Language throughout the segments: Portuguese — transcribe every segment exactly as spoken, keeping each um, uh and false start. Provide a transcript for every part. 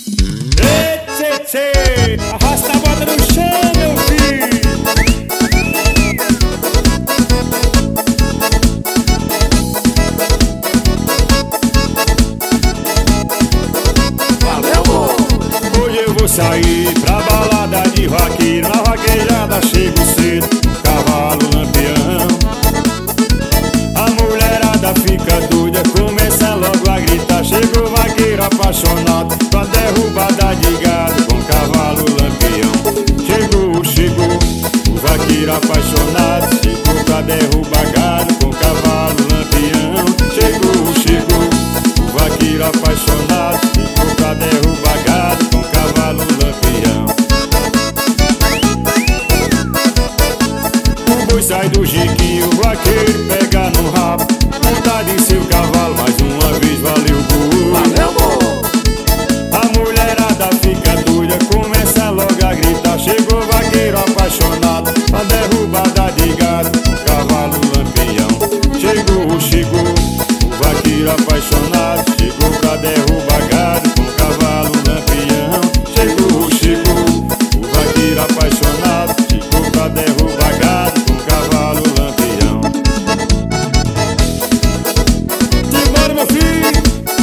Ei, tchê, tchê, arrasta a bota no chão, meu filho. Valeu! Hoje eu vou sair pra balada de vaqueiro. Na vaquejada chego cedo, cavalo lampião. A mulherada fica doida, começa logo a gritar. Chegou vaqueiro apaixonado, pra derrubada de gado com cavalo lampião. Chegou, chegou, o vaqueiro apaixonado, chegou pra derrubar gado com cavalo lampião. Chegou, chegou, o vaqueiro apaixonado, chegou pra derrubar gado com cavalo lampião. O boi sai do jiquinho, o vaqueiro pega no rabo, monta em seu cavalo, mais uma vez valeu o boi. Valeu, boi! A mulherada fica doida, começa logo a gritar. Chegou o vaqueiro apaixonado, pra derrubada de gado com cavalo lampião. Chegou, chegou, o vaqueiro apaixonado, chegou pra derrubar gado com cavalo lampião. Chegou, chegou, o vaqueiro apaixonado, chegou pra derrubar gado com cavalo lampião. Simbora, meu filho!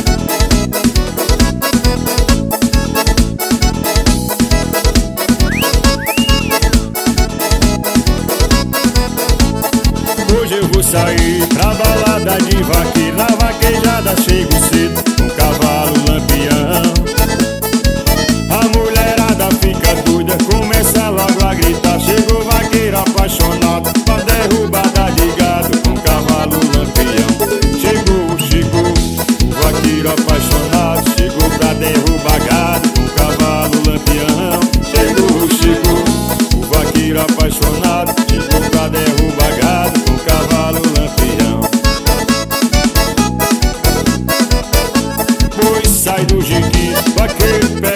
Hoje eu vou sair pra balada de vaqueiro. Na vaquejada chego cedo, com cavalo lampião. A mulherada fica doida, começa logo a gritar. Chegou o vaqueiro apaixonado, pra derrubada de gado com cavalo lampião. Chegou, chegou, o vaqueiro apaixonado, chegou pra derrubar gado com cavalo lampião. Chegou, chegou, o vaqueiro apaixonado, chegou pra derrubar gado com cavalo lampião. Pois sai do jiquinho, vaqueiro pega